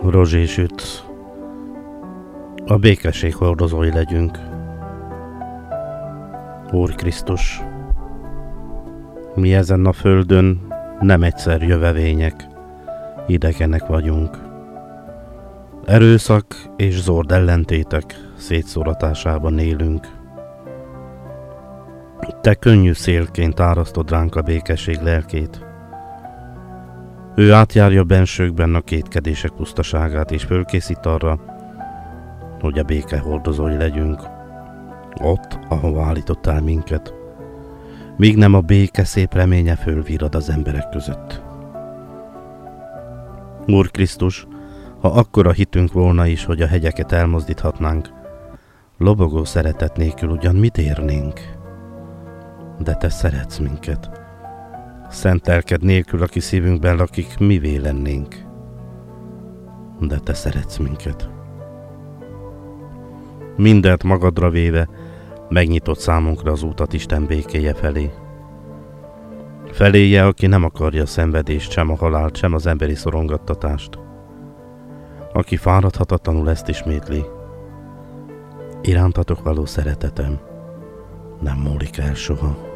rozsésüt, a békesség hordozói legyünk. Úr Krisztus, mi ezen a földön nem egyszer jövevények, idegenek vagyunk. Erőszak és zord ellentétek szétszóratásában élünk. Te könnyű szélként árasztod ránk a békesség lelkét. Ő átjárja bensőkben a kétkedések pusztaságát, és fölkészít arra, hogy a béke hordozói legyünk, ott, ahova állítottál minket, míg nem a béke szép reménye fölvirrad az emberek között. Úr Krisztus, ha akkora hitünk volna is, hogy a hegyeket elmozdíthatnánk, lobogó szeretet nélkül ugyan mit érnénk? De te szeretsz minket. Szent lelked nélkül, aki szívünkben lakik, mivé lennénk? De te szeretsz minket. Mindent magadra véve megnyitott számunkra az útat Isten békéje felé. Feléje, aki nem akarja a szenvedést, sem a halált, sem az emberi szorongattatást. Aki fáradhatatlanul ezt ismétli. Irántatok való szeretetem nem múlik el soha.